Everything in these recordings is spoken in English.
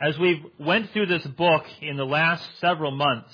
As we went through this book in the last several months,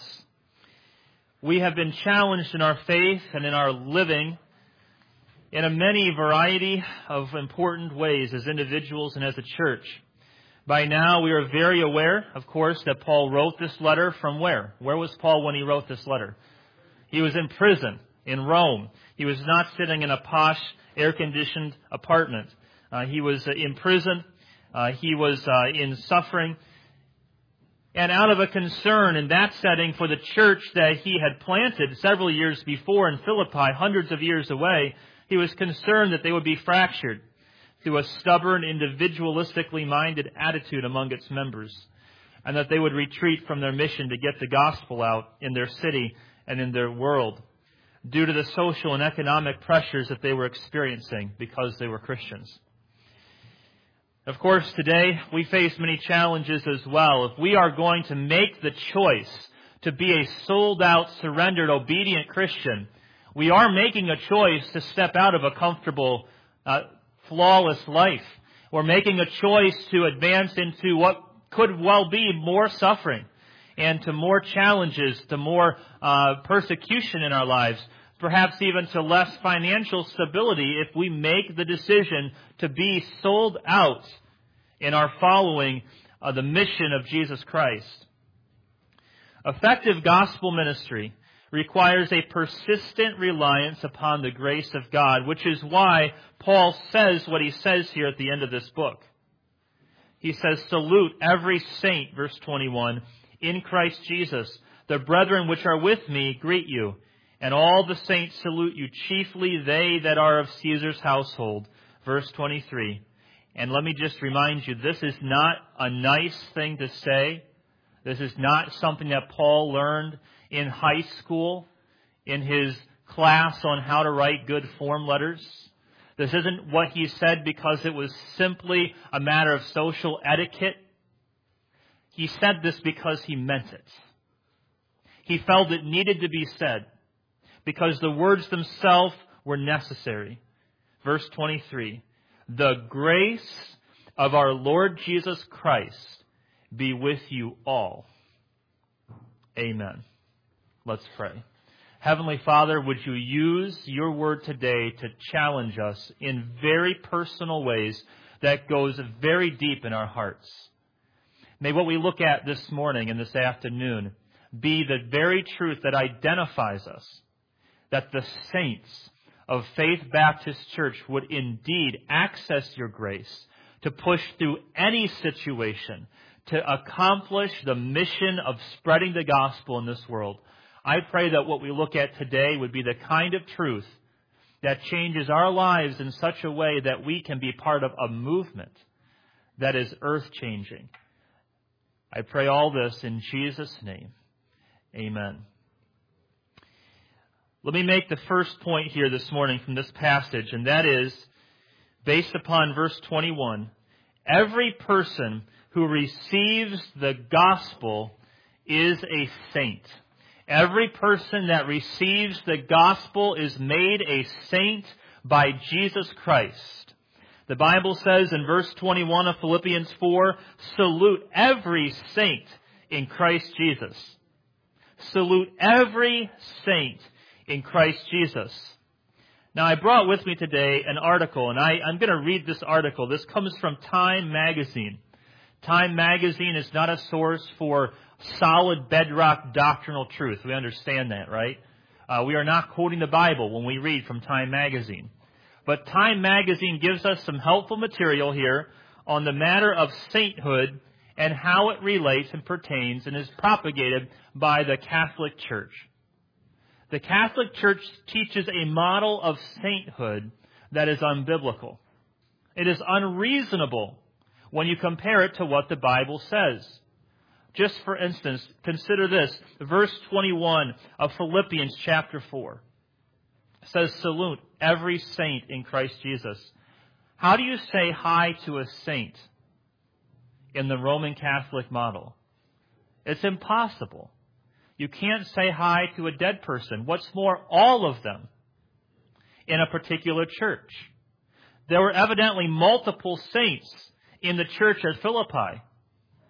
we have been challenged in our faith and in our living in a many variety of important ways as individuals and as a church. By now, we are very aware, of course, that Paul wrote this letter from where? Where was Paul when he wrote this letter? He was in prison in Rome. He was not sitting in a posh, air-conditioned apartment. He was in prison. He was in suffering. And out of a concern in that setting for the church that he had planted several years before in Philippi, hundreds of years away, he was concerned that they would be fractured through a stubborn, individualistically minded attitude among its members, and that they would retreat from their mission to get the gospel out in their city and in their world due to the social and economic pressures that they were experiencing because they were Christians. Of course, today we face many challenges as well. If we are going to make the choice to be a sold-out, surrendered, obedient Christian, we are making a choice to step out of a comfortable, flawless life. We're making a choice to advance into what could well be more suffering and to more challenges, to more persecution in our lives, perhaps even to less financial stability if we make the decision to be sold out in our following the mission of Jesus Christ. Effective gospel ministry requires a persistent reliance upon the grace of God, which is why Paul says what he says here at the end of this book. He says, "Salute every saint," verse 21, "in Christ Jesus. The brethren which are with me greet you, and all the saints salute you, chiefly they that are of Caesar's household." Verse 23. And let me just remind you, this is not a nice thing to say. This is not something that Paul learned in high school, in his class on how to write good form letters. This isn't what he said because it was simply a matter of social etiquette. He said this because he meant it. He felt it needed to be said because the words themselves were necessary. Verse 23, "The grace of our Lord Jesus Christ be with you all." Amen. Let's pray. Heavenly Father, would you use your word today to challenge us in very personal ways that goes very deep in our hearts. May what we look at this morning and this afternoon be the very truth that identifies us, that the saints of Faith Baptist Church would indeed access your grace to push through any situation to accomplish the mission of spreading the gospel in this world. I pray that what we look at today would be the kind of truth that changes our lives in such a way that we can be part of a movement that is earth-changing. I pray all this in Jesus' name. Amen. Let me make the first point here this morning from this passage, and that is, based upon verse 21, every person who receives the gospel is a saint. Every person that receives the gospel is made a saint by Jesus Christ. The Bible says in verse 21 of Philippians 4, "Salute every saint in Christ Jesus." Salute every saint in Christ Jesus. Now, I brought with me today an article, and I'm going to read this article. This comes from Time Magazine. Time Magazine is not a source for solid bedrock doctrinal truth. We understand that, right? We are not quoting the Bible when we read from Time Magazine. But Time Magazine gives us some helpful material here on the matter of sainthood and how it relates and pertains and is propagated by the Catholic Church. The Catholic Church teaches a model of sainthood that is unbiblical. It is unreasonable when you compare it to what the Bible says. Just for instance, consider this. Verse 21 of Philippians chapter 4 says, "Salute every saint in Christ Jesus." How do you say hi to a saint in the Roman Catholic model? It's impossible. You can't say hi to a dead person. What's more, all of them in a particular church. There were evidently multiple saints in the church at Philippi.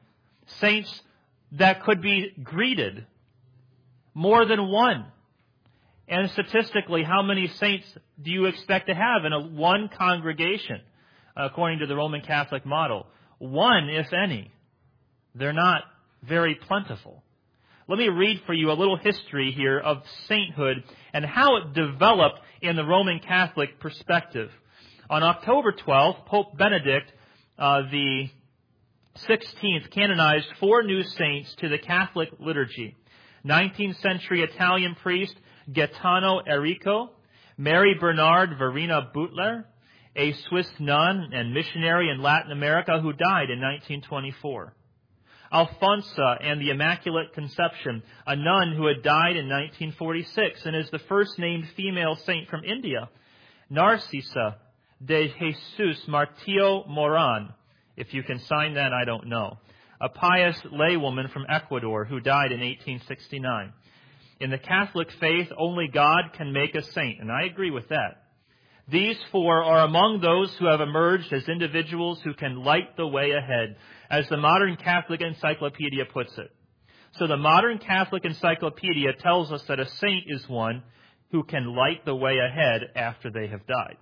saints that could be greeted, more than one. And statistically, how many saints do you expect to have in one congregation, according to the Roman Catholic model? One, if any. They're not very plentiful. Let me read for you a little history here of sainthood and how it developed in the Roman Catholic perspective. On October 12th, Pope Benedict the 16th canonized 4 new saints to the Catholic liturgy. 19th century Italian priest Gaetano Enrico, Mary Bernard Verena Butler, a Swiss nun and missionary in Latin America who died in 1924. Alfonsa and the Immaculate Conception, a nun who had died in 1946 and is the first named female saint from India. Narcisa de Jesus Martillo Moran, if you can sign that, I don't know. A pious laywoman from Ecuador who died in 1869. In the Catholic faith, only God can make a saint, and I agree with that. These 4 are among those who have emerged as individuals who can light the way ahead, as the Modern Catholic Encyclopedia puts it. So the Modern Catholic Encyclopedia tells us that a saint is one who can light the way ahead after they have died.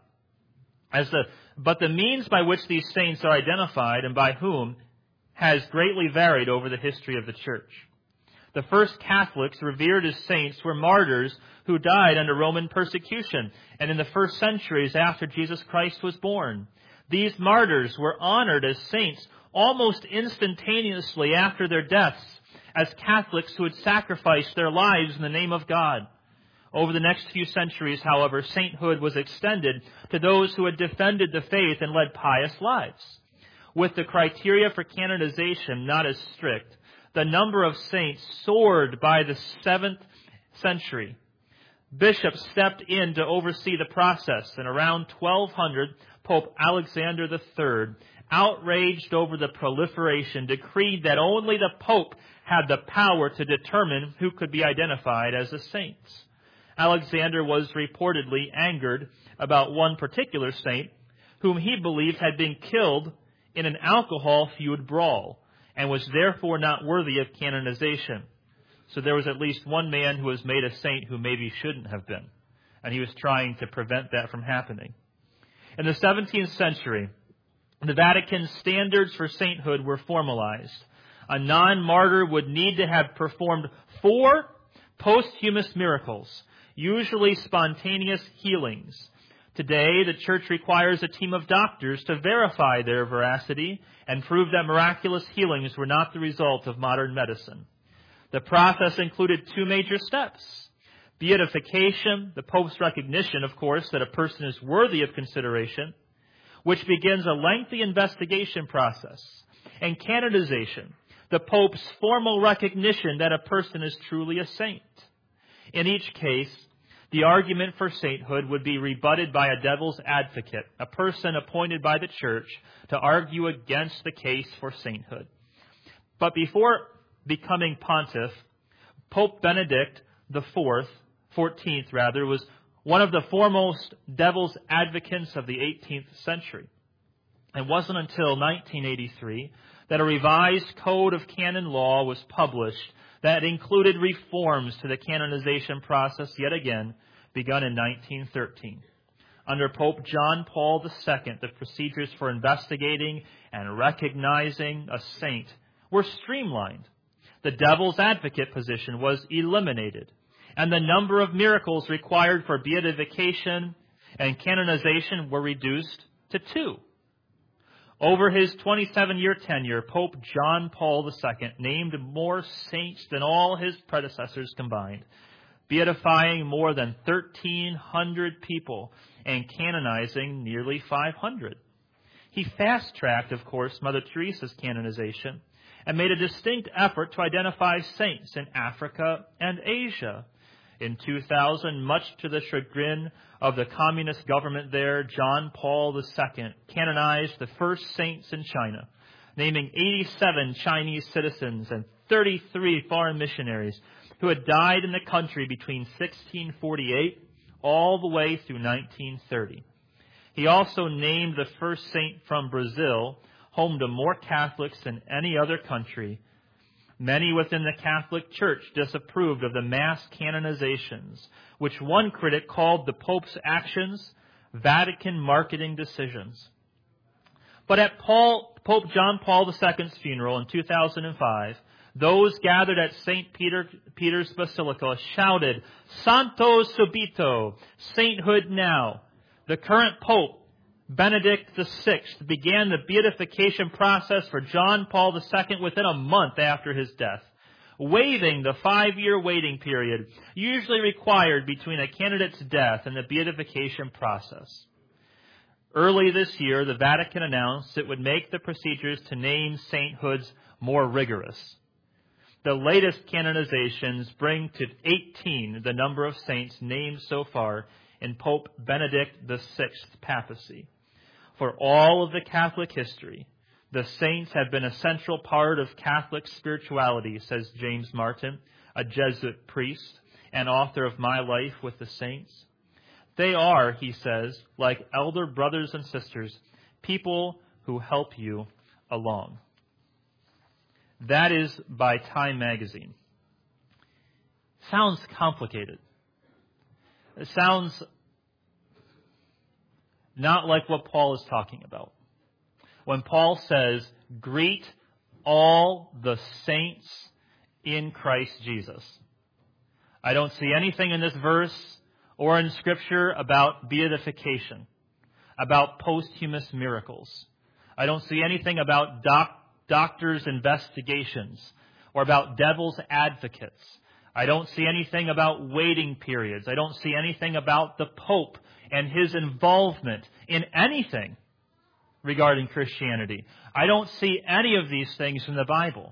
But the means by which these saints are identified and by whom has greatly varied over the history of the Church. The first Catholics revered as saints were martyrs who died under Roman persecution and in the first centuries after Jesus Christ was born. These martyrs were honored as saints almost instantaneously after their deaths as Catholics who had sacrificed their lives in the name of God. Over the next few centuries, however, sainthood was extended to those who had defended the faith and led pious lives. With the criteria for canonization not as strict, the number of saints soared by the 7th century. Bishops stepped in to oversee the process, and around 1200, Pope Alexander III, outraged over the proliferation, decreed that only the Pope had the power to determine who could be identified as a saint. Alexander was reportedly angered about one particular saint whom he believed had been killed in an alcohol-fueled brawl and was therefore not worthy of canonization. So there was at least one man who was made a saint who maybe shouldn't have been, and he was trying to prevent that from happening. In the 17th century, the Vatican's standards for sainthood were formalized. A non-martyr would need to have performed 4 posthumous miracles, usually spontaneous healings. Today, the Church requires a team of doctors to verify their veracity and prove that miraculous healings were not the result of modern medicine. The process included 2 major steps. Beatification, the Pope's recognition, of course, that a person is worthy of consideration, which begins a lengthy investigation process. And canonization, the Pope's formal recognition that a person is truly a saint. In each case, the argument for sainthood would be rebutted by a devil's advocate, a person appointed by the Church to argue against the case for sainthood. But before becoming pontiff, Pope Benedict the 14th, was one of the foremost devil's advocates of the 18th century. It wasn't until 1983 that a revised code of canon law was published that included reforms to the canonization process, yet again, begun in 1913. Under Pope John Paul II, the procedures for investigating and recognizing a saint were streamlined. The devil's advocate position was eliminated, and the number of miracles required for beatification and canonization were reduced to 2. Over his 27-year tenure, Pope John Paul II named more saints than all his predecessors combined, beatifying more than 1,300 people and canonizing nearly 500. He fast-tracked, of course, Mother Teresa's canonization and made a distinct effort to identify saints in Africa and Asia. In 2000, much to the chagrin of the communist government there, John Paul II canonized the first saints in China, naming 87 Chinese citizens and 33 foreign missionaries who had died in the country between 1648 all the way through 1930. He also named the first saint from Brazil, home to more Catholics than any other country, Many within the Catholic Church disapproved of the mass canonizations, which one critic called the Pope's actions Vatican marketing decisions. But at Pope John Paul II's funeral in 2005, those gathered at St. Peter's Basilica shouted, "Santo subito, sainthood now." The current Pope, Benedict VI, began the beatification process for John Paul II within a month after his death, waiving the 5-year waiting period usually required between a candidate's death and the beatification process. Early this year, the Vatican announced it would make the procedures to name sainthoods more rigorous. The latest canonizations bring to 18 the number of saints named so far in Pope Benedict VI's papacy. For all of the Catholic history, the saints have been a central part of Catholic spirituality, says James Martin, a Jesuit priest and author of My Life with the Saints. They are, he says, like elder brothers and sisters, people who help you along. That is by Time magazine. Sounds complicated. It sounds not like what Paul is talking about. When Paul says, "Greet all the saints in Christ Jesus." I don't see anything in this verse or in Scripture about beatification, about posthumous miracles. I don't see anything about doctors' investigations or about devil's advocates. I don't see anything about waiting periods. I don't see anything about the Pope and his involvement in anything regarding Christianity. I don't see any of these things in the Bible.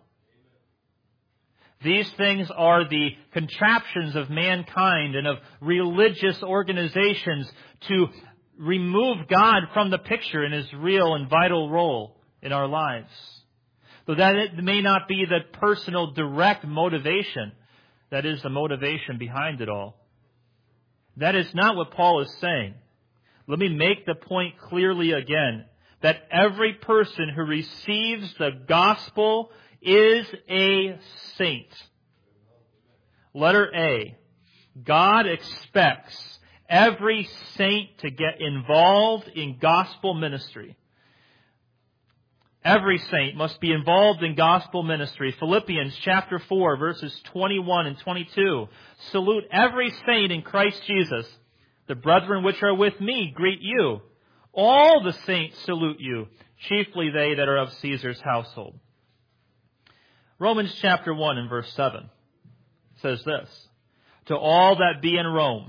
These things are the contraptions of mankind and of religious organizations to remove God from the picture in his real and vital role in our lives. Though that it may not be the personal direct motivation, that is the motivation behind it all. That is not what Paul is saying. Let me make the point clearly again, that every person who receives the gospel is a saint. Letter A. God expects every saint to get involved in gospel ministry. Every saint must be involved in gospel ministry. Philippians chapter 4, verses 21 and 22. Salute every saint in Christ Jesus. The brethren which are with me greet you. All the saints salute you, chiefly they that are of Caesar's household. Romans chapter 1 and verse 7 says this: To all that be in Rome,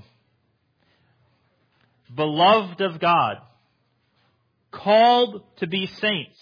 beloved of God, called to be saints,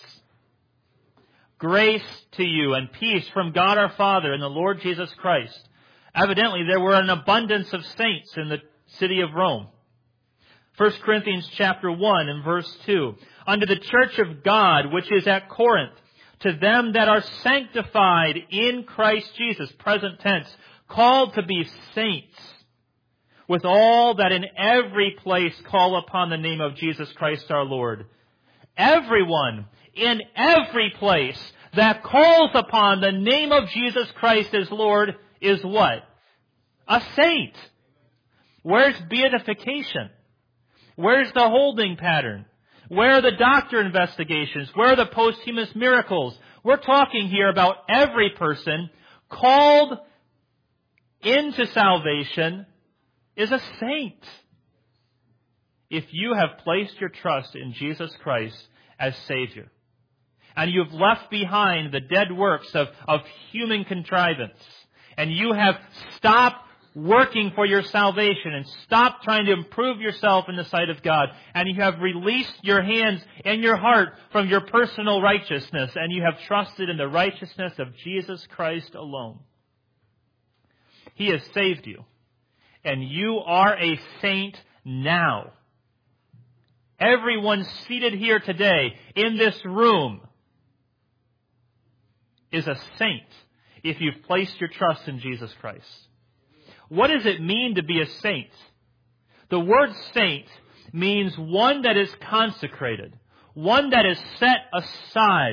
grace to you and peace from God our Father and the Lord Jesus Christ. Evidently, there were an abundance of saints in the city of Rome. 1 Corinthians chapter 1 and verse 2. Unto the church of God, which is at Corinth, to them that are sanctified in Christ Jesus, present tense, called to be saints, with all that in every place call upon the name of Jesus Christ our Lord. Everyone in every place that calls upon the name of Jesus Christ as Lord is what? A saint. Where's beatification? Where's the holding pattern? Where are the doctor investigations? Where are the posthumous miracles? We're talking here about every person called into salvation is a saint. If you have placed your trust in Jesus Christ as Savior, and you've left behind the dead works of human contrivance, and you have stopped working for your salvation and stopped trying to improve yourself in the sight of God, and you have released your hands and your heart from your personal righteousness, and you have trusted in the righteousness of Jesus Christ alone, He has saved you, and you are a saint now. Everyone seated here today in this room is a saint if you've placed your trust in Jesus Christ. What does it mean to be a saint? The word saint means one that is consecrated, one that is set aside,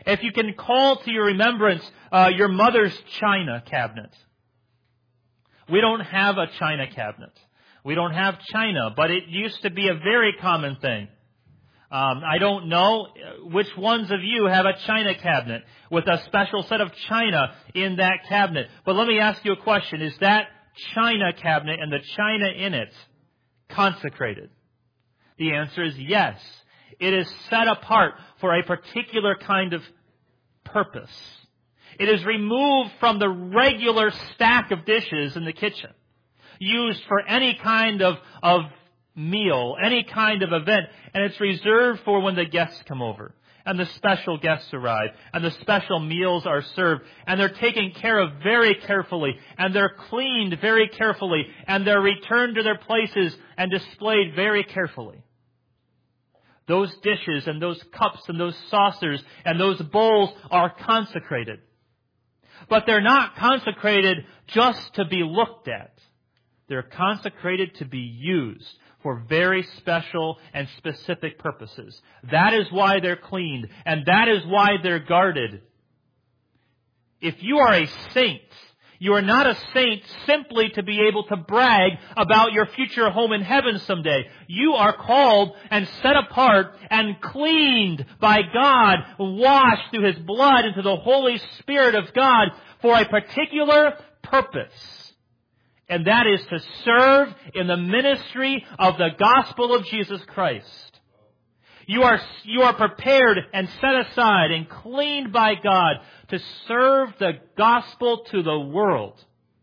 If you can call to your remembrance your mother's china cabinet. We don't have a china cabinet. We don't have china, but it used to be a very common thing. I don't know which ones of you have a china cabinet with a special set of china in that cabinet. But let me ask you a question. Is that china cabinet and the china in it consecrated? The answer is yes. It is set apart for a particular kind of purpose. It is removed from the regular stack of dishes in the kitchen, used for any kind of meal, any kind of event, and it's reserved for when the guests come over, and the special guests arrive, and the special meals are served, and they're taken care of very carefully, and they're cleaned very carefully, and they're returned to their places and displayed very carefully. Those dishes and those cups and those saucers and those bowls are consecrated. But they're not consecrated just to be looked at. They're consecrated to be used for very special and specific purposes. That is why they're cleaned, and that is why they're guarded. If you are a saint, you are not a saint simply to be able to brag about your future home in heaven someday. You are called and set apart and cleaned by God, washed through His blood into the Holy Spirit of God for a particular purpose. And that is to serve in the ministry of the gospel of Jesus Christ. You are prepared and set aside and cleaned by God to serve the gospel to the world.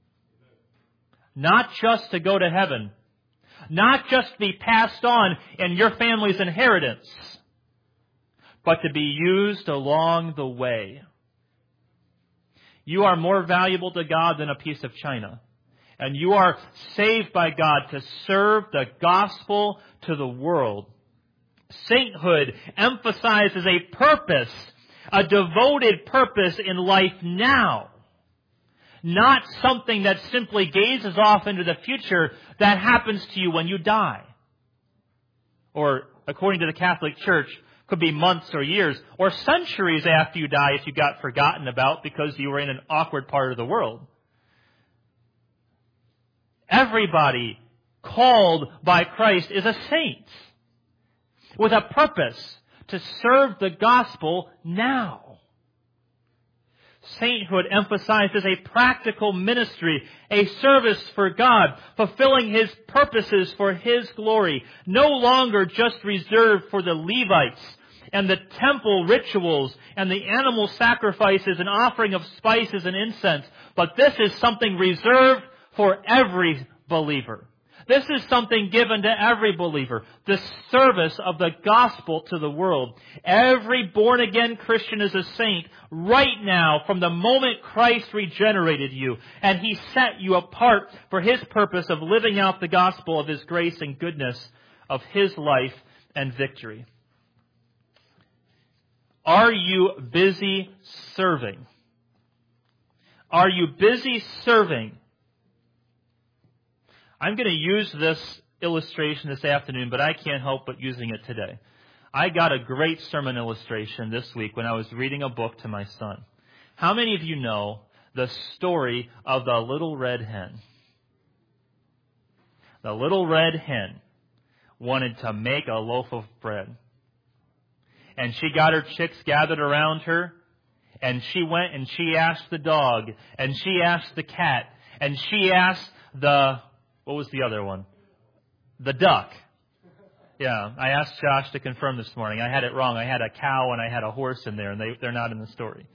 Not just to go to heaven. Not just to be passed on in your family's inheritance. But to be used along the way. You are more valuable to God than a piece of china. And you are saved by God to serve the gospel to the world. Sainthood emphasizes a purpose, a devoted purpose in life now. Not something that simply gazes off into the future that happens to you when you die. Or, according to the Catholic Church, could be months or years or centuries after you die if you got forgotten about because you were in an awkward part of the world. Everybody called by Christ is a saint with a purpose to serve the gospel now. Sainthood emphasizes a practical ministry, a service for God, fulfilling His purposes for His glory, no longer just reserved for the Levites and the temple rituals and the animal sacrifices and offering of spices and incense, but this is something reserved for every believer. This is something given to every believer. The service of the gospel to the world. Every born-again Christian is a saint right now from the moment Christ regenerated you. And He set you apart for His purpose of living out the gospel of His grace and goodness, of His life and victory. Are you busy serving? Are you busy serving? I'm going to use this illustration this afternoon, but I can't help but using it today. I got a great sermon illustration this week when I was reading a book to my son. How many of you know the story of the little red hen? The little red hen wanted to make a loaf of bread. And she got her chicks gathered around her, and she went and she asked the dog, and she asked the cat, and she asked what was the other one? The duck. Yeah, I asked Josh to confirm this morning. I had it wrong. I had a cow and I had a horse in there, and they're not in the story.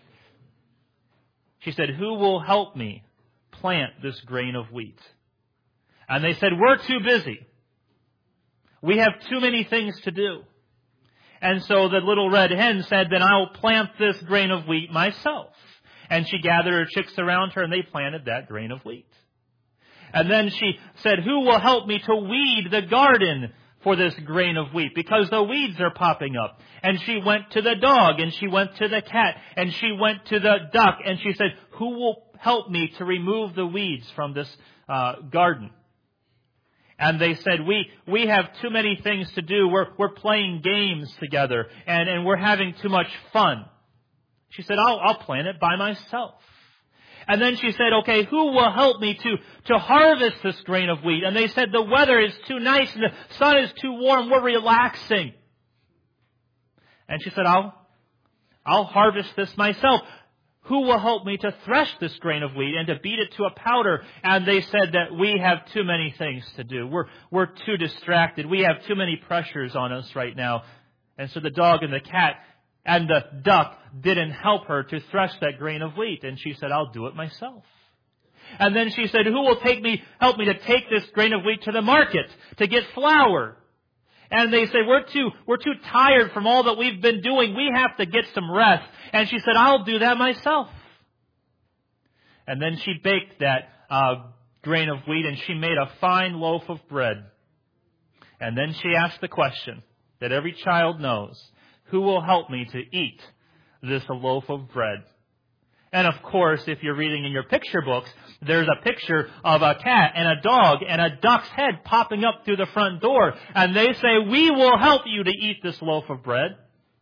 She said, "Who will help me plant this grain of wheat?" And they said, "We're too busy. We have too many things to do." And so the little red hen said, "Then I'll plant this grain of wheat myself." And she gathered her chicks around her, and they planted that grain of wheat. And then she said, "Who will help me to weed the garden for this grain of wheat? Because the weeds are popping up." And she went to the dog, and she went to the cat, and she went to the duck, and she said, "Who will help me to remove the weeds from this garden?" And they said, we have too many things to do. We're playing games together, and we're having too much fun. She said, I'll plant it by myself. And then she said, okay, who will help me to harvest this grain of wheat? And they said, the weather is too nice and the sun is too warm. We're relaxing. And she said, I'll harvest this myself. Who will help me to thresh this grain of wheat and to beat it to a powder? And they said that we have too many things to do. We're too distracted. We have too many pressures on us right now. And so the dog and the cat and the duck didn't help her to thresh that grain of wheat. And she said, I'll do it myself. And then she said, who will help me to take this grain of wheat to the market to get flour? And they say, we're too tired from all that we've been doing. We have to get some rest. And she said, I'll do that myself. And then she baked that grain of wheat and she made a fine loaf of bread. And then she asked the question that every child knows, who will help me to eat this loaf of bread? And of course, if you're reading in your picture books, there's a picture of a cat and a dog and a duck's head popping up through the front door. And they say, we will help you to eat this loaf of bread.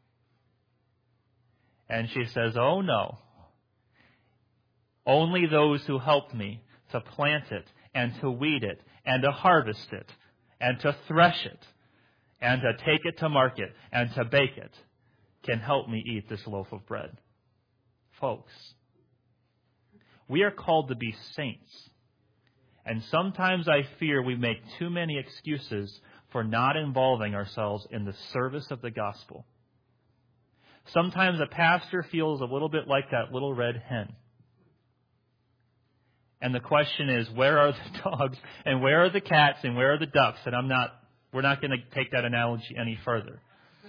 And she says, oh no. Only those who helped me to plant it and to weed it and to harvest it and to thresh it and to take it to market and to bake it can help me eat this loaf of bread. Folks, we are called to be saints. And sometimes I fear we make too many excuses for not involving ourselves in the service of the gospel. Sometimes a pastor feels a little bit like that little red hen. And the question is, where are the dogs and where are the cats and where are the ducks? And we're not going to take that analogy any further.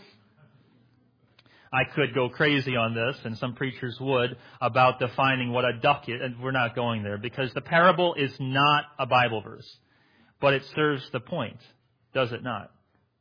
I could go crazy on this, and some preachers would, about defining what a duck is, and we're not going there, because the parable is not a Bible verse. But it serves the point, does it not?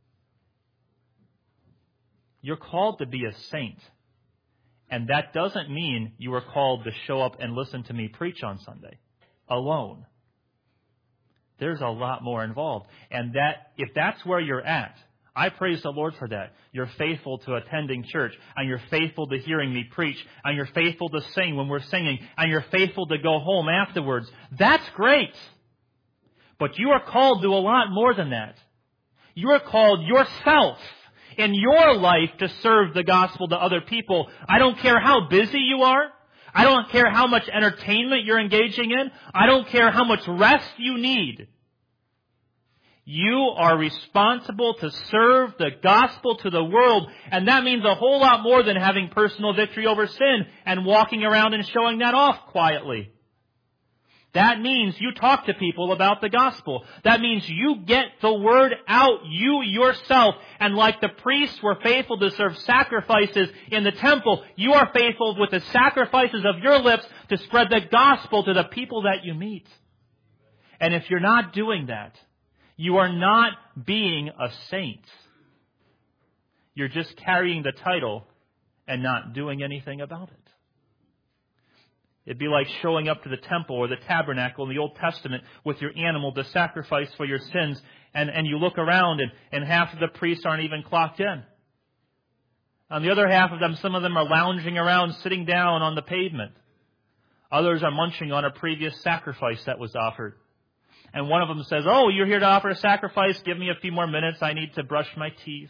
You're called to be a saint, and that doesn't mean you are called to show up and listen to me preach on Sunday alone. There's a lot more involved, and that if that's where you're at, I praise the Lord for that. You're faithful to attending church, and you're faithful to hearing me preach, and you're faithful to sing when we're singing, and you're faithful to go home afterwards. That's great. But you are called to a lot more than that. You are called yourself in your life to serve the gospel to other people. I don't care how busy you are. I don't care how much entertainment you're engaging in. I don't care how much rest you need. You are responsible to serve the gospel to the world, and that means a whole lot more than having personal victory over sin and walking around and showing that off quietly. That means you talk to people about the gospel. That means you get the word out, you yourself. And like the priests were faithful to serve sacrifices in the temple, you are faithful with the sacrifices of your lips to spread the gospel to the people that you meet. And if you're not doing that, you are not being a saint. You're just carrying the title and not doing anything about it. It'd be like showing up to the temple or the tabernacle in the Old Testament with your animal to sacrifice for your sins, and you look around and half of the priests aren't even clocked in. On the other half of them, some of them are lounging around, sitting down on the pavement. Others are munching on a previous sacrifice that was offered. And one of them says, "Oh, you're here to offer a sacrifice? Give me a few more minutes. I need to brush my teeth.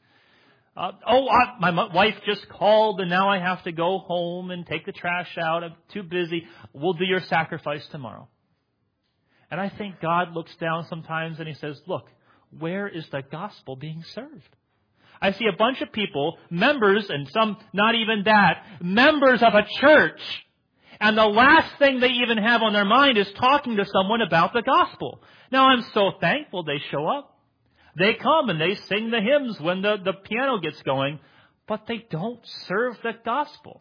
My wife just called and now I have to go home and take the trash out. I'm too busy. We'll do your sacrifice tomorrow." And I think God looks down sometimes and He says, look, where is the gospel being served? I see a bunch of people, members, and some not even that, members of a church, and the last thing they even have on their mind is talking to someone about the gospel. Now, I'm so thankful they show up. They come and they sing the hymns when the piano gets going, but they don't serve the gospel.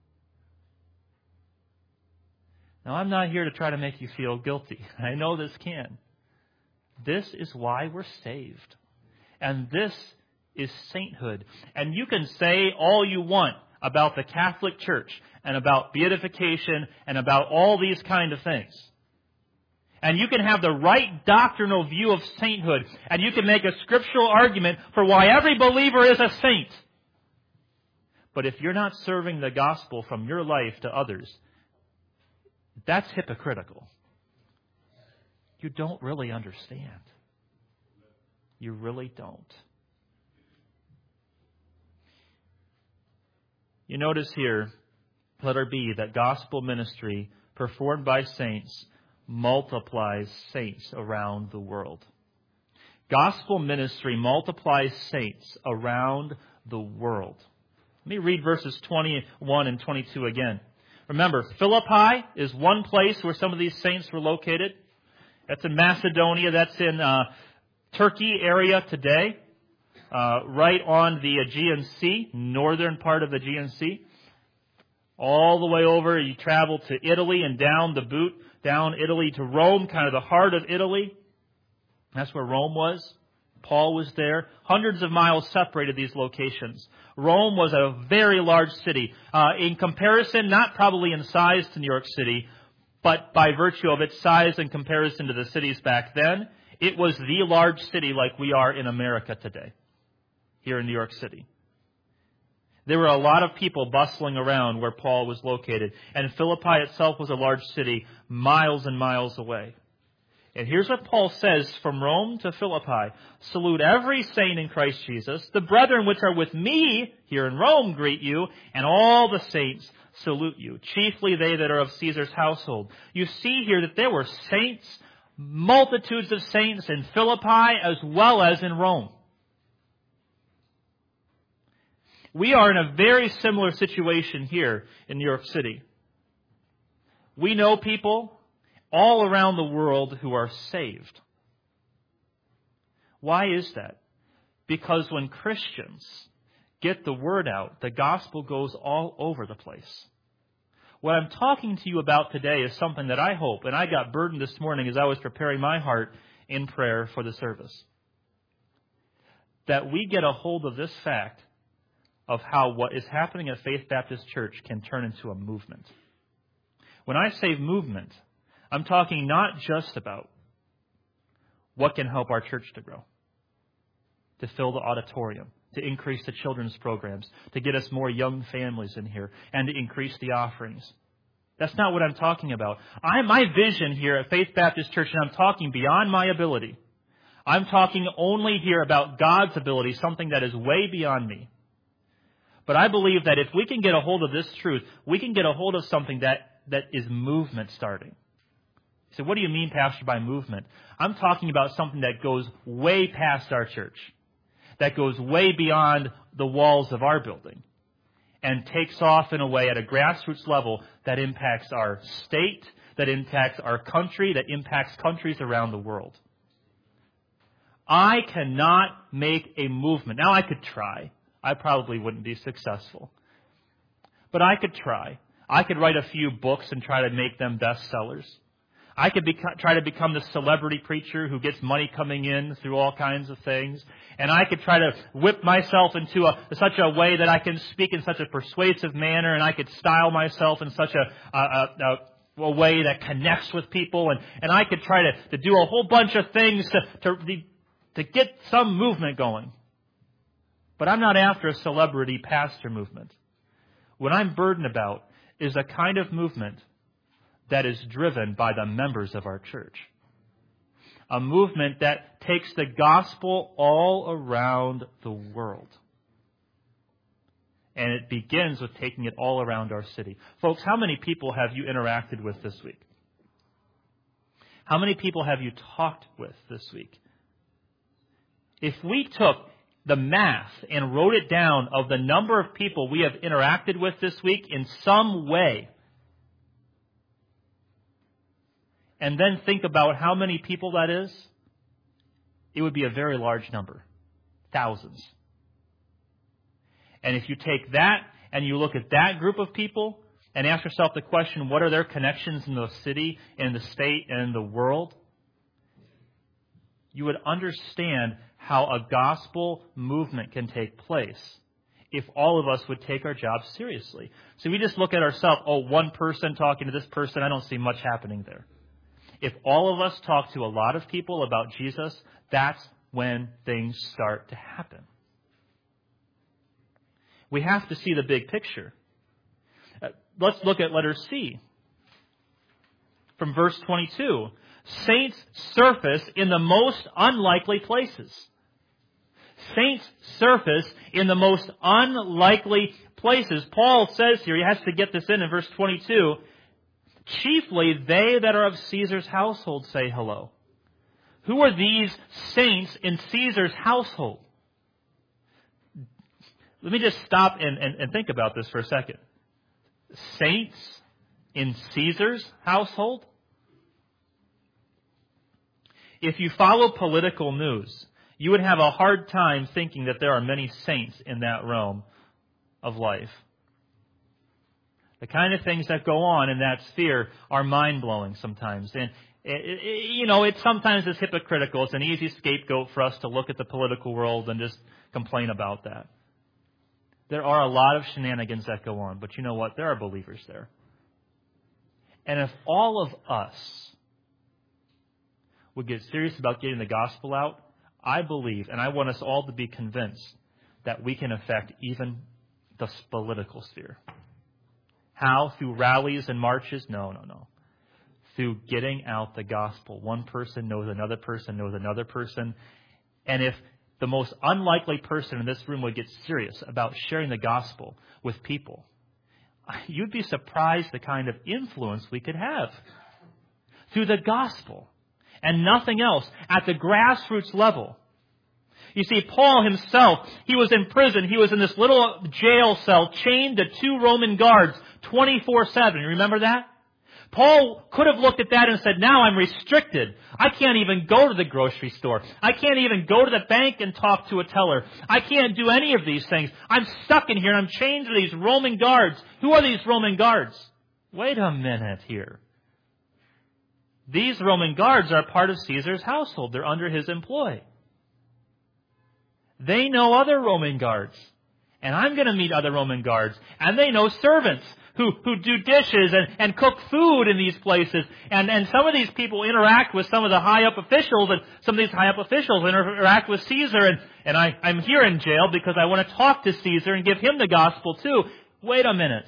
Now, I'm not here to try to make you feel guilty. I know this can. This is why we're saved. And this is sainthood. And you can say all you want about the Catholic Church and about beatification and about all these kind of things. And you can have the right doctrinal view of sainthood, and you can make a scriptural argument for why every believer is a saint. But if you're not serving the gospel from your life to others, that's hypocritical. You don't really understand. You really don't. You notice here, letter B, that gospel ministry performed by saints multiplies saints around the world. Gospel ministry multiplies saints around the world. Let me read verses 21 and 22 again. Remember, Philippi is one place where some of these saints were located. That's in Macedonia. That's in Turkey area today, right on the Aegean Sea, northern part of the Aegean Sea. All the way over, you travel to Italy and down the boot, down Italy to Rome, kind of the heart of Italy. That's where Rome was. Paul was there. Hundreds of miles separated these locations. Rome was a very large city. In comparison, not probably in size to New York City, but by virtue of its size in comparison to the cities back then, it was the large city like we are in America today, here in New York City. There were a lot of people bustling around where Paul was located, and Philippi itself was a large city, miles and miles away. And here's what Paul says from Rome to Philippi. Salute every saint in Christ Jesus. The brethren which are with me here in Rome greet you, and all the saints salute you, chiefly they that are of Caesar's household. You see here that there were saints, multitudes of saints in Philippi as well as in Rome. We are in a very similar situation here in New York City. We know people all around the world who are saved. Why is that? Because when Christians get the word out, the gospel goes all over the place. What I'm talking to you about today is something that I hope, and I got burdened this morning as I was preparing my heart in prayer for the service, that we get a hold of this fact of how what is happening at Faith Baptist Church can turn into a movement. When I say movement, I'm talking not just about what can help our church to grow, to fill the auditorium, to increase the children's programs, to get us more young families in here, and to increase the offerings. That's not what I'm talking about. My vision here at Faith Baptist Church, and I'm talking beyond my ability. I'm talking only here about God's ability, something that is way beyond me. But I believe that if we can get a hold of this truth, we can get a hold of something that is movement starting. So what do you mean, Pastor, by movement? I'm talking about something that goes way past our church, that goes way beyond the walls of our building, and takes off in a way at a grassroots level that impacts our state, that impacts our country, that impacts countries around the world. I cannot make a movement. Now, I could try. I probably wouldn't be successful. But I could try. I could write a few books and try to make them bestsellers. I could try to become the celebrity preacher who gets money coming in through all kinds of things. And I could try to whip myself into such a way that I can speak in such a persuasive manner, and I could style myself in such a way that connects with people. And I could try to do a whole bunch of things to get some movement going. But I'm not after a celebrity pastor movement. What I'm burdened about is a kind of movement that is driven by the members of our church. A movement that takes the gospel all around the world. And it begins with taking it all around our city. Folks, how many people have you interacted with this week? How many people have you talked with this week? If we took the math and wrote it down of the number of people we have interacted with this week in some way, and then think about how many people that is, it would be a very large number. Thousands. And if you take that and you look at that group of people and ask yourself the question, what are their connections in the city, in the state, and in the world? You would understand how a gospel movement can take place if all of us would take our jobs seriously. So we just look at ourselves, one person talking to this person, I don't see much happening there. If all of us talk to a lot of people about Jesus, that's when things start to happen. We have to see the big picture. Let's look at letter C. From verse 22. Saints surface in the most unlikely places. Saints surface in the most unlikely places. Paul says here, he has to get this in verse 22, chiefly they that are of Caesar's household say hello. Who are these saints in Caesar's household? Let me just stop and think about this for a second. Saints in Caesar's household? If you follow political news, you would have a hard time thinking that there are many saints in that realm of life. The kind of things that go on in that sphere are mind-blowing sometimes. And, it sometimes is hypocritical. It's an easy scapegoat for us to look at the political world and just complain about that. There are a lot of shenanigans that go on, but you know what? There are believers there. And if all of us would get serious about getting the gospel out, I believe, and I want us all to be convinced, that we can affect even the political sphere. How? Through rallies and marches? No. Through getting out the gospel. One person knows another person knows another person. And if the most unlikely person in this room would get serious about sharing the gospel with people, you'd be surprised the kind of influence we could have through the gospel and nothing else at the grassroots level. You see, Paul himself, he was in prison. He was in this little jail cell chained to 2 Roman guards 24/7. You remember that? Paul could have looked at that and said, now I'm restricted. I can't even go to the grocery store. I can't even go to the bank and talk to a teller. I can't do any of these things. I'm stuck in here and I'm chained to these Roman guards. Who are these Roman guards? Wait a minute here. These Roman guards are part of Caesar's household. They're under his employ. They know other Roman guards. And I'm going to meet other Roman guards. And they know servants who do dishes and cook food in these places. And some of these people interact with some of the high-up officials, and some of these high-up officials interact with Caesar. And I'm here in jail because I want to talk to Caesar and give him the gospel too. Wait a minute.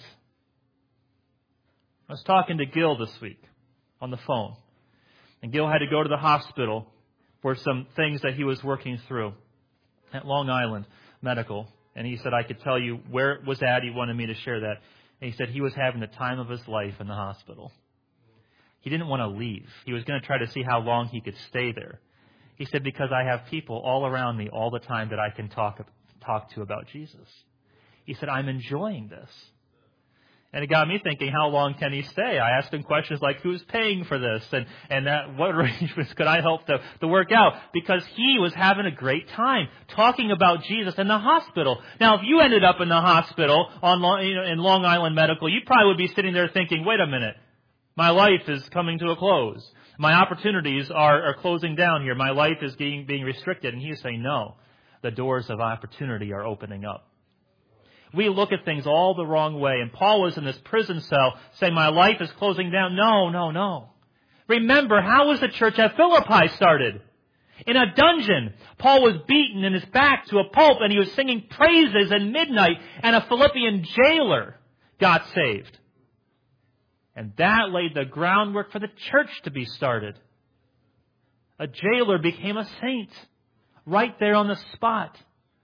I was talking to Gil this week on the phone. And Gil had to go to the hospital for some things that he was working through at Long Island Medical. And he said I could tell you where it was at. He wanted me to share that. And he said he was having the time of his life in the hospital. He didn't want to leave. He was going to try to see how long he could stay there. He said, because I have people all around me all the time that I can talk to about Jesus. He said, I'm enjoying this. And it got me thinking, how long can he stay? I asked him questions like, who's paying for this? And what arrangements could I help to work out? Because he was having a great time talking about Jesus in the hospital. Now, if you ended up in the hospital in Long Island Medical, you probably would be sitting there thinking, wait a minute, my life is coming to a close. My opportunities are closing down here. My life is being restricted. And he's saying, no, the doors of opportunity are opening up. We look at things all the wrong way. And Paul was in this prison cell saying, my life is closing down. No. Remember, how was the church at Philippi started? In a dungeon. Paul was beaten in his back to a pulp and he was singing praises at midnight, and a Philippian jailer got saved. And that laid the groundwork for the church to be started. A jailer became a saint right there on the spot.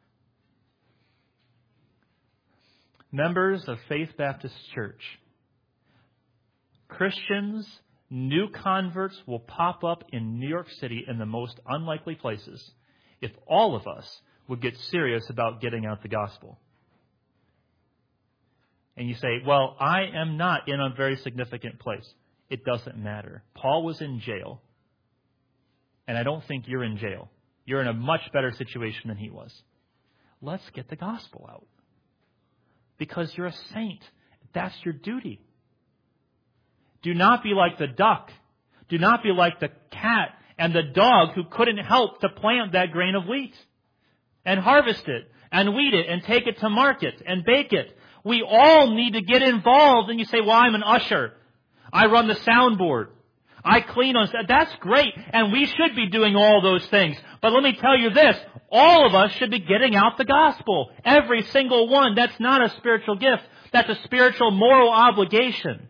Members of Faith Baptist Church, Christians, new converts will pop up in New York City in the most unlikely places if all of us would get serious about getting out the gospel. And you say, well, I am not in a very significant place. It doesn't matter. Paul was in jail, and I don't think you're in jail. You're in a much better situation than he was. Let's get the gospel out. Because you're a saint. That's your duty. Do not be like the duck. Do not be like the cat and the dog who couldn't help to plant that grain of wheat and harvest it and weed it and take it to market and bake it. We all need to get involved. And you say, well, I'm an usher. I run the soundboard. I clean on. That's great. And we should be doing all those things. But let me tell you this, all of us should be getting out the gospel. Every single one. That's not a spiritual gift. That's a spiritual moral obligation.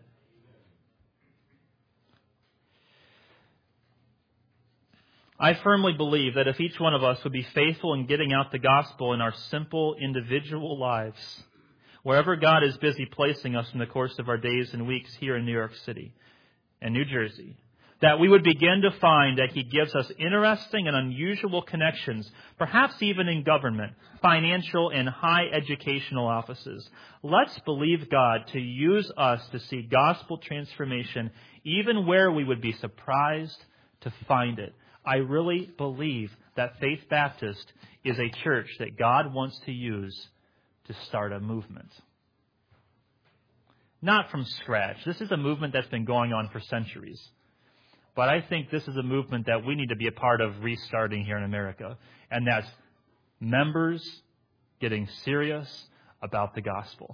I firmly believe that if each one of us would be faithful in getting out the gospel in our simple individual lives, wherever God is busy placing us in the course of our days and weeks here in New York City and New Jersey, that we would begin to find that He gives us interesting and unusual connections, perhaps even in government, financial and high educational offices. Let's believe God to use us to see gospel transformation even where we would be surprised to find it. I really believe that Faith Baptist is a church that God wants to use to start a movement. Not from scratch. This is a movement that's been going on for centuries. But I think this is a movement that we need to be a part of restarting here in America. And that's members getting serious about the gospel.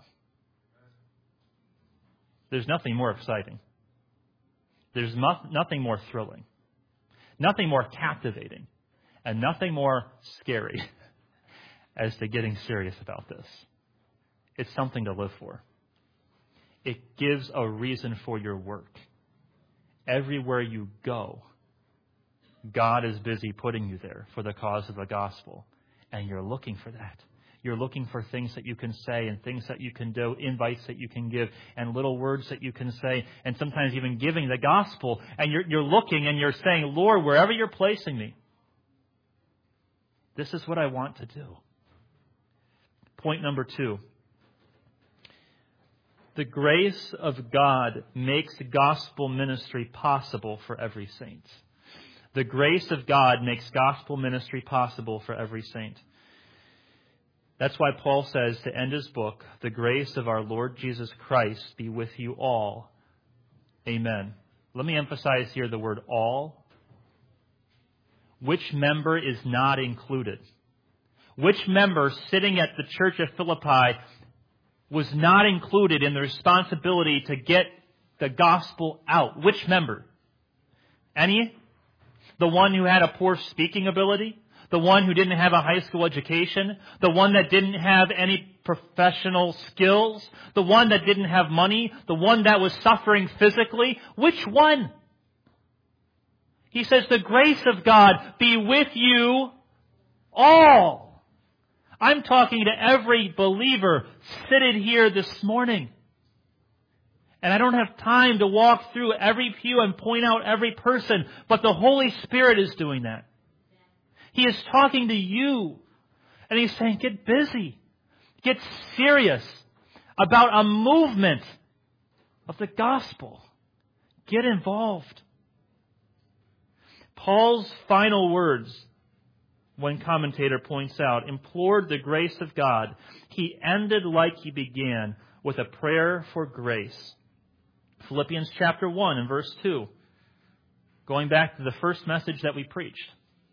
There's nothing more exciting. There's nothing more thrilling. Nothing more captivating. And nothing more scary as to getting serious about this. It's something to live for. It gives a reason for your work. Everywhere you go, God is busy putting you there for the cause of the gospel. And you're looking for that. You're looking for things that you can say and things that you can do, invites that you can give, and little words that you can say, and sometimes even giving the gospel. And you're looking and you're saying, Lord, wherever you're placing me, this is what I want to do. Point number 2. The grace of God makes gospel ministry possible for every saint. The grace of God makes gospel ministry possible for every saint. That's why Paul says to end his book, the grace of our Lord Jesus Christ be with you all. Amen. Let me emphasize here the word all. Which member is not included? Which member sitting at the church of Philippi was not included in the responsibility to get the gospel out? Which member? Any? The one who had a poor speaking ability? The one who didn't have a high school education? The one that didn't have any professional skills? The one that didn't have money? The one that was suffering physically? Which one? He says, the grace of God be with you all. I'm talking to every believer seated here this morning. And I don't have time to walk through every pew and point out every person, but the Holy Spirit is doing that. He is talking to you. And He's saying, get busy. Get serious about a movement of the gospel. Get involved. Paul's final words, one commentator points out, implored the grace of God. He ended like he began, with a prayer for grace. Philippians chapter 1 and verse 2. Going back to the first message that we preached.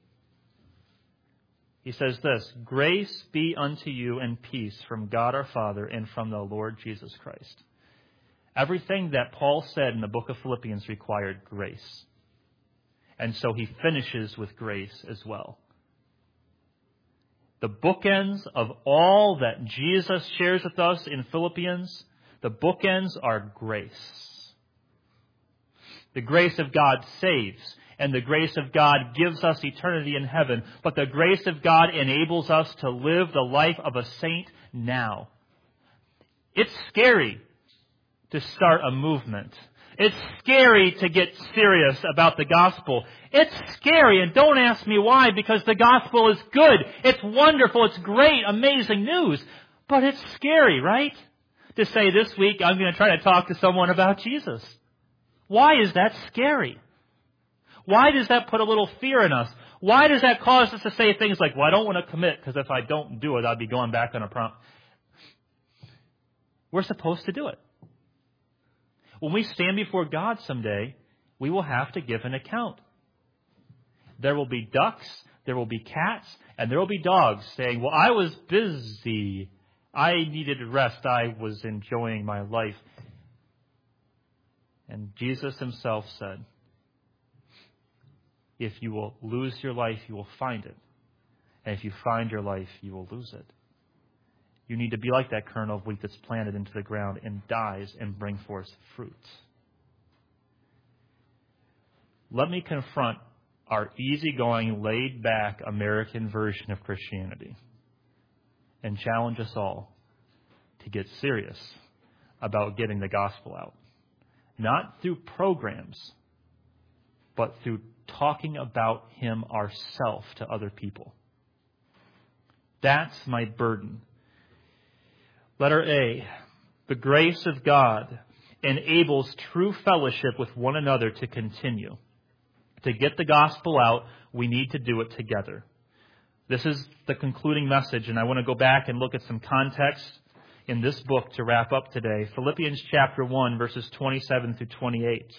He says this, grace be unto you and peace from God our Father and from the Lord Jesus Christ. Everything that Paul said in the book of Philippians required grace. And so he finishes with grace as well. The bookends of all that Jesus shares with us in Philippians, the bookends are grace. The grace of God saves, and the grace of God gives us eternity in heaven, but the grace of God enables us to live the life of a saint now. It's scary to start a movement. It's scary to get serious about the gospel. It's scary, and don't ask me why, because the gospel is good. It's wonderful. It's great, amazing news. But it's scary, right? To say this week, I'm going to try to talk to someone about Jesus. Why is that scary? Why does that put a little fear in us? Why does that cause us to say things like, well, I don't want to commit, because if I don't do it, I'll be going back on a prom. We're supposed to do it. When we stand before God someday, we will have to give an account. There will be ducks, there will be cats, and there will be dogs saying, well, I was busy. I needed rest. I was enjoying my life. And Jesus Himself said, If you will lose your life, you will find it. And if you find your life, you will lose it. You need to be like that kernel of wheat that's planted into the ground and dies and bring forth fruit. Let me confront our easygoing, laid-back American version of Christianity and challenge us all to get serious about getting the gospel out. Not through programs, but through talking about Him ourselves to other people. That's my burden. Letter A, the grace of God enables true fellowship with one another to continue. To get the gospel out, we need to do it together. This is the concluding message, and I want to go back and look at some context in this book to wrap up today. Philippians chapter 1, verses 27 through 28.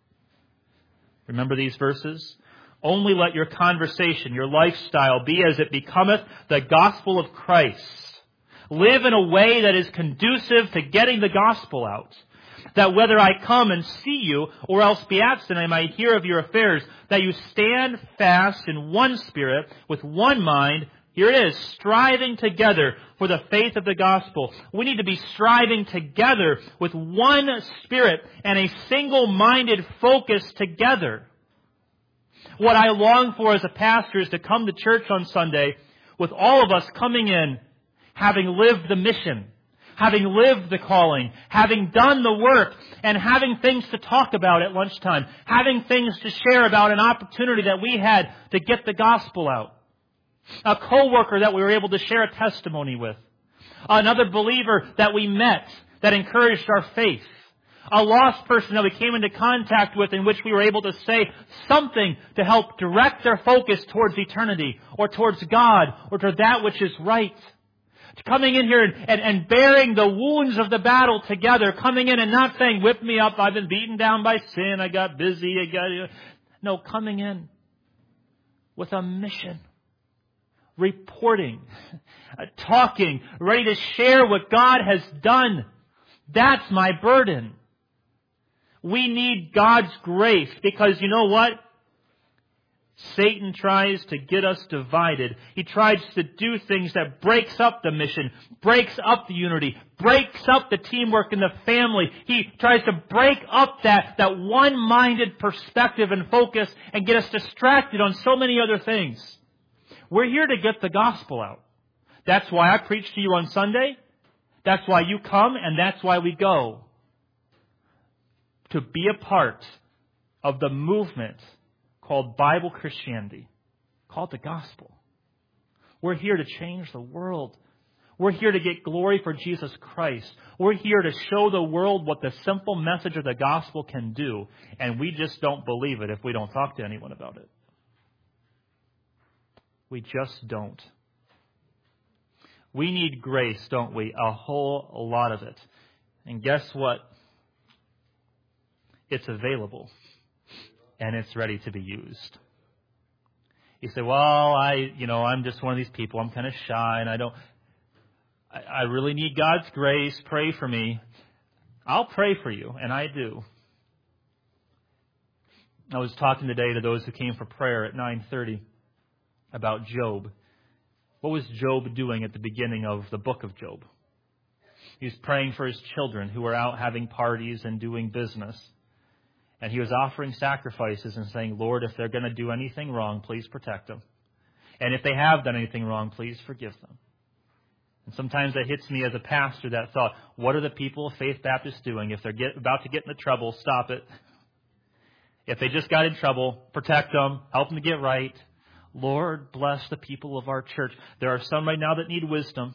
Remember these verses? Only let your conversation, your lifestyle, be as it becometh the gospel of Christ. Live in a way that is conducive to getting the gospel out. That whether I come and see you or else be absent, I might hear of your affairs. That you stand fast in one spirit, with one mind. Here it is, striving together for the faith of the gospel. We need to be striving together with one spirit and a single-minded focus together. What I long for as a pastor is to come to church on Sunday with all of us coming in, having lived the mission, having lived the calling, having done the work, and having things to talk about at lunchtime, having things to share about an opportunity that we had to get the gospel out. A coworker that we were able to share a testimony with. Another believer that we met that encouraged our faith. A lost person that we came into contact with in which we were able to say something to help direct their focus towards eternity or towards God or to that which is right. Coming in here and bearing the wounds of the battle together. Coming in and not saying, whip me up, I've been beaten down by sin, I got busy. No, coming in with a mission. Reporting, talking, ready to share what God has done. That's my burden. We need God's grace because you know what? Satan tries to get us divided. He tries to do things that breaks up the mission, breaks up the unity, breaks up the teamwork in the family. He tries to break up that one-minded perspective and focus and get us distracted on so many other things. We're here to get the gospel out. That's why I preach to you on Sunday. That's why you come, and that's why we go. To be a part of the movement called Bible Christianity, called the gospel. We're here to change the world. We're here to get glory for Jesus Christ. We're here to show the world what the simple message of the gospel can do, and we just don't believe it if we don't talk to anyone about it. We just don't. We need grace, don't we? A whole lot of it. And guess what? It's available. And it's ready to be used. You say, well, I'm just one of these people. I'm kind of shy and I really need God's grace. Pray for me. I'll pray for you, and I do. I was talking today to those who came for prayer at 9:30 about Job. What was Job doing at the beginning of the book of Job? He was praying for his children who were out having parties and doing business. And he was offering sacrifices and saying, Lord, if they're going to do anything wrong, please protect them. And if they have done anything wrong, please forgive them. And sometimes that hits me as a pastor, that thought, what are the people of Faith Baptist doing? If they're about to get into trouble, stop it. If they just got in trouble, protect them, help them to get right. Lord, bless the people of our church. There are some right now that need wisdom.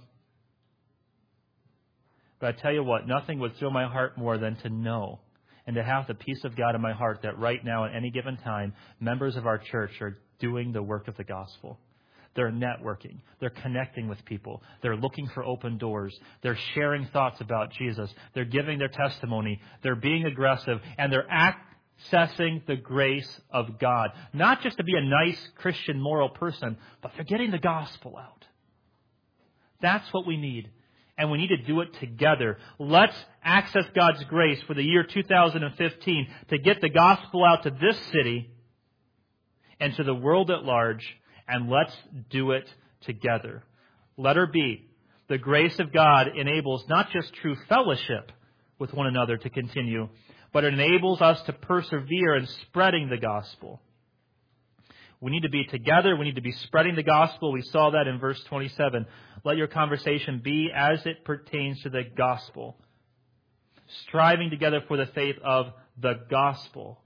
But I tell you what, nothing would fill my heart more than to know and to have the peace of God in my heart that right now at any given time, members of our church are doing the work of the gospel. They're networking. They're connecting with people. They're looking for open doors. They're sharing thoughts about Jesus. They're giving their testimony. They're being aggressive. And they're accessing the grace of God. Not just to be a nice Christian moral person, but they're getting the gospel out. That's what we need. And we need to do it together. Let's access God's grace for the year 2015 to get the gospel out to this city and to the world at large, and let's do it together. Letter B, the grace of God enables not just true fellowship with one another to continue, but it enables us to persevere in spreading the gospel. We need to be together. We need to be spreading the gospel. We saw that in verse 27. Let your conversation be as it pertains to the gospel. Striving together for the faith of the gospel.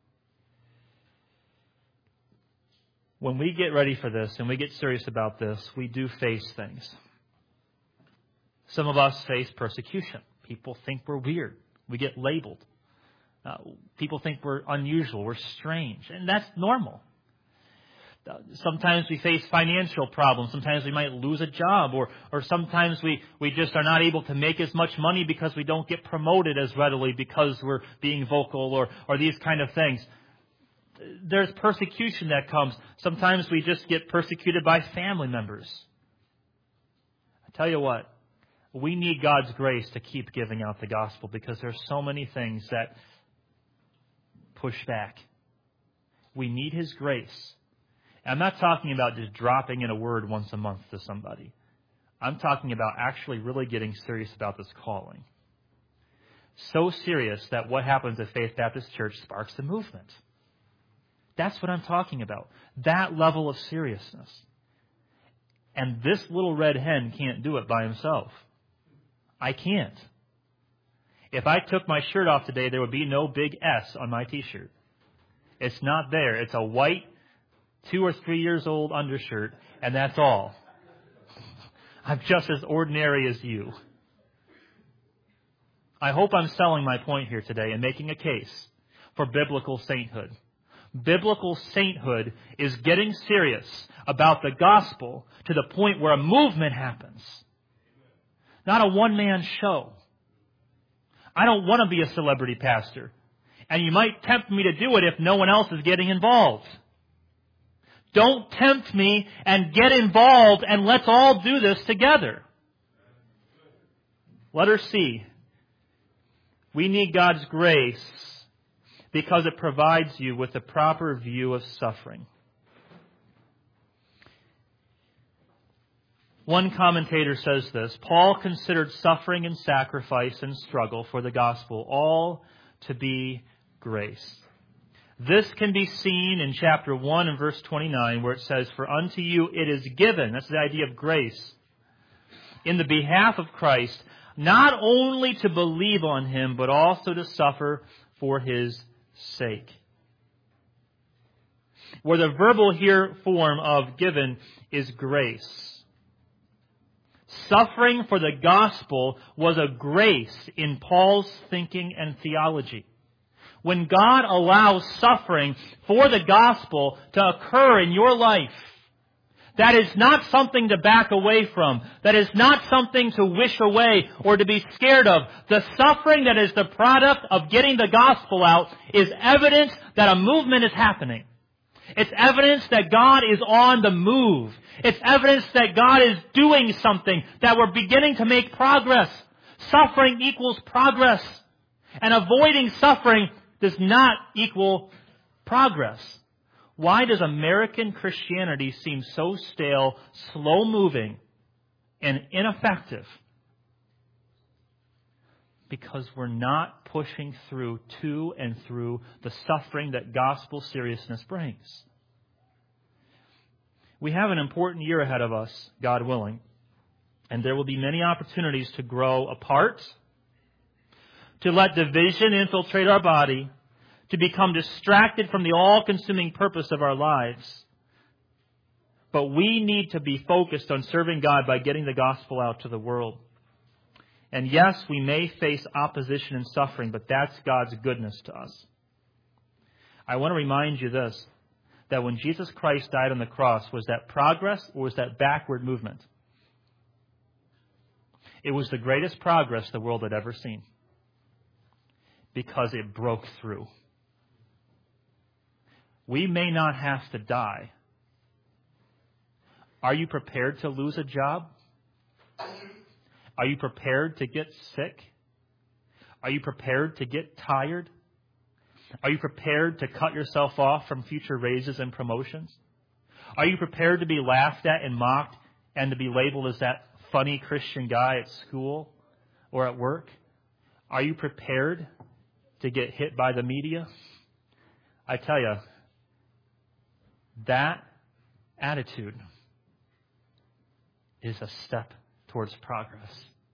When we get ready for this and we get serious about this, we do face things. Some of us face persecution. People think we're weird. We get labeled. People think we're unusual. We're strange. And that's normal. Sometimes we face financial problems. Sometimes we might lose a job. Or sometimes we just are not able to make as much money because we don't get promoted as readily because we're being vocal or these kind of things. There's persecution that comes. Sometimes we just get persecuted by family members. I tell you what, we need God's grace to keep giving out the gospel because there's so many things that push back. We need His grace. I'm not talking about just dropping in a word once a month to somebody. I'm talking about actually really getting serious about this calling. So serious that what happens at Faith Baptist Church sparks a movement. That's what I'm talking about. That level of seriousness. And this little red hen can't do it by himself. I can't. If I took my shirt off today, there would be no big S on my t-shirt. It's not there. It's a white 2 or 3 years old undershirt, and that's all. I'm just as ordinary as you. I hope I'm selling my point here today and making a case for biblical sainthood. Biblical sainthood is getting serious about the gospel to the point where a movement happens. Not a one-man show. I don't want to be a celebrity pastor. And you might tempt me to do it if no one else is getting involved. Don't tempt me and get involved and let's all do this together. Letter C. We need God's grace because it provides you with a proper view of suffering. One commentator says this: Paul considered suffering and sacrifice and struggle for the gospel all to be grace. This can be seen in chapter 1 and verse 29 where it says, for unto you it is given, that's the idea of grace, in the behalf of Christ, not only to believe on Him, but also to suffer for His sake. Where the verbal here form of given is grace. Suffering for the gospel was a grace in Paul's thinking and theology. When God allows suffering for the gospel to occur in your life, that is not something to back away from. That is not something to wish away or to be scared of. The suffering that is the product of getting the gospel out is evidence that a movement is happening. It's evidence that God is on the move. It's evidence that God is doing something, that we're beginning to make progress. Suffering equals progress. And avoiding suffering does not equal progress. Why does American Christianity seem so stale, slow-moving, and ineffective? Because we're not pushing through to and through the suffering that gospel seriousness brings. We have an important year ahead of us, God willing, and there will be many opportunities to grow apart, to let division infiltrate our body, to become distracted from the all-consuming purpose of our lives. But we need to be focused on serving God by getting the gospel out to the world. And yes, we may face opposition and suffering, but that's God's goodness to us. I want to remind you this, that when Jesus Christ died on the cross, was that progress or was that backward movement? It was the greatest progress the world had ever seen, because it broke through. We may not have to die. Are you prepared to lose a job? Are you prepared to get sick? Are you prepared to get tired? Are you prepared to cut yourself off from future raises and promotions? Are you prepared to be laughed at and mocked and to be labeled as that funny Christian guy at school or at work? Are you prepared to get hit by the media? I tell you, that attitude is a step towards progress.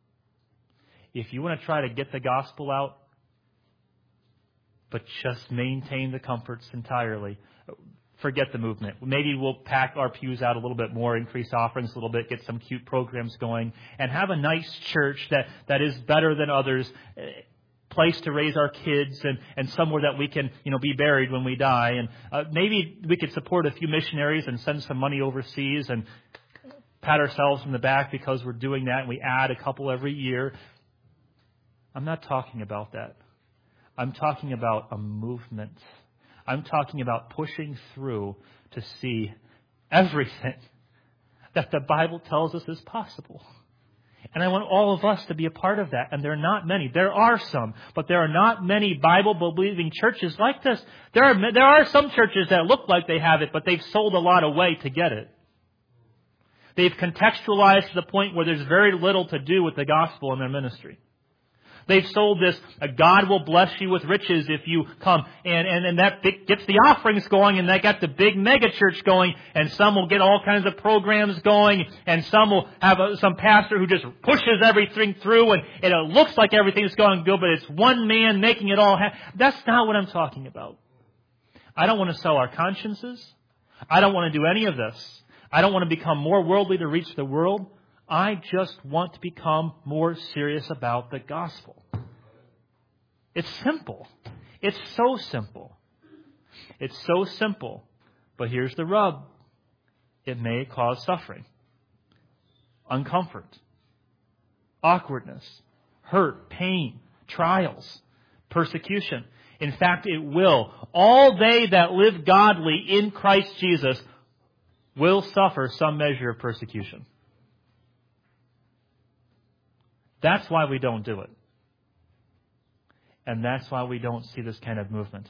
If you want to try to get the gospel out, but just maintain the comforts entirely, forget the movement. Maybe we'll pack our pews out a little bit more, increase offerings a little bit, get some cute programs going, and have a nice church that is better than others, place to raise our kids, and somewhere that we can, be buried when we die. And maybe we could support a few missionaries and send some money overseas and pat ourselves on the back because we're doing that, and we add a couple every year. I'm not talking about that. I'm talking about a movement. I'm talking about pushing through to see everything that the Bible tells us is possible. And I want all of us to be a part of that. And there are not many. There are some, but there are not many Bible-believing churches like this. There are some churches that look like they have it, but they've sold a lot away to get it. They've contextualized to the point where there's very little to do with the gospel in their ministry. They've sold this, God will bless you with riches if you come. And that gets the offerings going, and that got the big mega church going, and some will get all kinds of programs going, and some will have some pastor who just pushes everything through, and it looks like everything's going good, but it's one man making it all happen. That's not what I'm talking about. I don't want to sell our consciences. I don't want to do any of this. I don't want to become more worldly to reach the world. I just want to become more serious about the gospel. It's simple. It's so simple. It's so simple. But here's the rub. It may cause suffering, uncomfort, awkwardness, hurt, pain, trials, persecution. In fact, it will. All they that live godly in Christ Jesus will suffer some measure of persecution. That's why we don't do it. And that's why we don't see this kind of movement.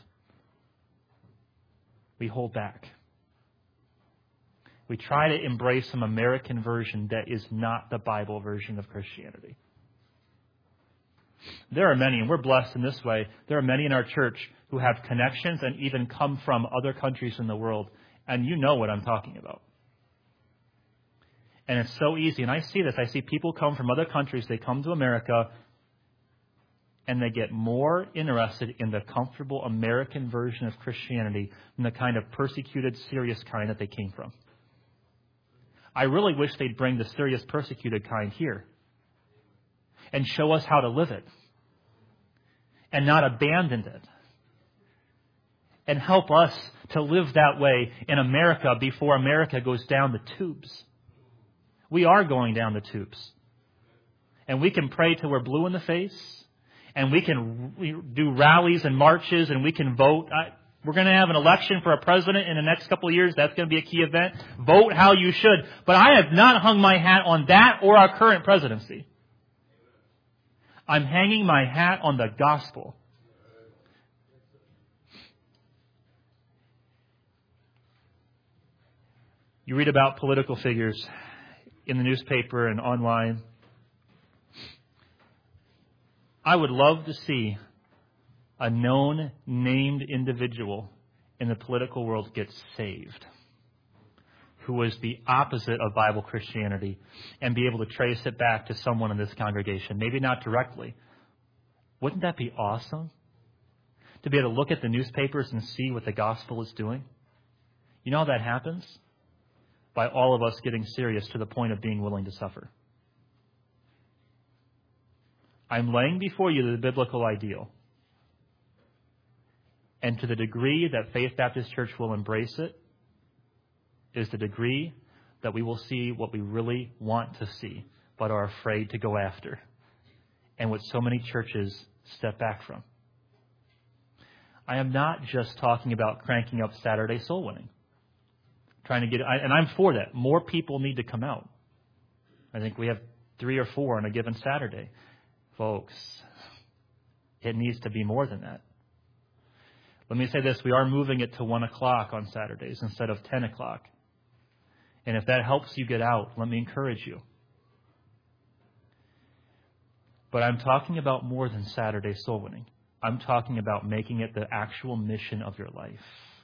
We hold back. We try to embrace some American version that is not the Bible version of Christianity. There are many, and we're blessed in this way, there are many in our church who have connections and even come from other countries in the world. And you know what I'm talking about. And it's so easy. And I see this. I see people come from other countries. They come to America, and they get more interested in the comfortable American version of Christianity than the kind of persecuted, serious kind that they came from. I really wish they'd bring the serious, persecuted kind here and show us how to live it and not abandon it, and help us to live that way in America before America goes down the tubes. We are going down the tubes. And we can pray till we're blue in the face. And we can do rallies and marches, and we can vote. We're going to have an election for a president in the next couple of years. That's going to be a key event. Vote how you should. But I have not hung my hat on that or our current presidency. I'm hanging my hat on the gospel. You read about political figures in the newspaper and online. I would love to see a known, named individual in the political world get saved who was the opposite of Bible Christianity and be able to trace it back to someone in this congregation. Maybe not directly. Wouldn't that be awesome? To be able to look at the newspapers and see what the gospel is doing? You know how that happens? By all of us getting serious to the point of being willing to suffer. I'm laying before you the biblical ideal. And to the degree that Faith Baptist Church will embrace it, is the degree that we will see what we really want to see, but are afraid to go after. And what so many churches step back from. I am not just talking about cranking up Saturday soul winning. And I'm for that. More people need to come out. I think we have 3 or 4 on a given Saturday. Folks, it needs to be more than that. Let me say this, we are moving it to 1 o'clock on Saturdays instead of 10 o'clock. And if that helps you get out, let me encourage you. But I'm talking about more than Saturday soul winning. I'm talking about making it the actual mission of your life.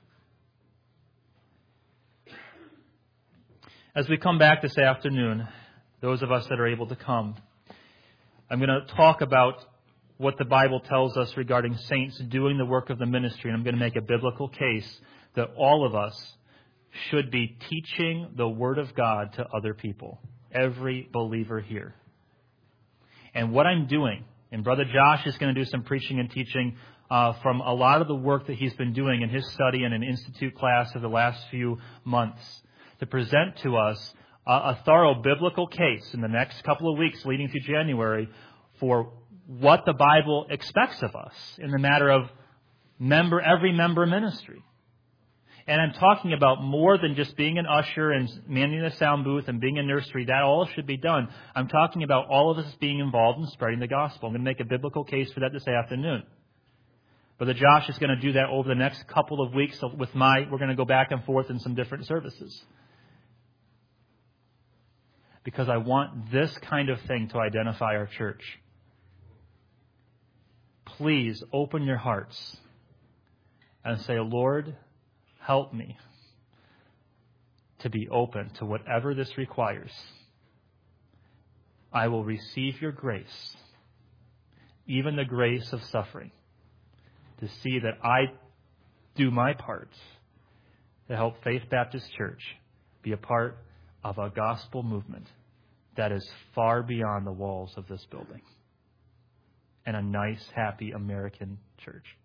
As we come back this afternoon, those of us that are able to come, I'm going to talk about what the Bible tells us regarding saints doing the work of the ministry. And I'm going to make a biblical case that all of us should be teaching the Word of God to other people. Every believer here. And what I'm doing, and Brother Josh is going to do some preaching and teaching from a lot of the work that he's been doing in his study and an institute class of the last few months, to present to us a thorough biblical case in the next couple of weeks leading through January for what the Bible expects of us in the matter of every member ministry. And I'm talking about more than just being an usher and manning the sound booth and being a nursery. That all should be done. I'm talking about all of us being involved in spreading the gospel. I'm going to make a biblical case for that this afternoon. Brother Josh is going to do that over the next couple of weeks we're going to go back and forth in some different services. Because I want this kind of thing to identify our church. Please open your hearts and say, Lord, help me to be open to whatever this requires. I will receive your grace, even the grace of suffering, to see that I do my part to help Faith Baptist Church be a part of a gospel movement that is far beyond the walls of this building and a nice, happy American church.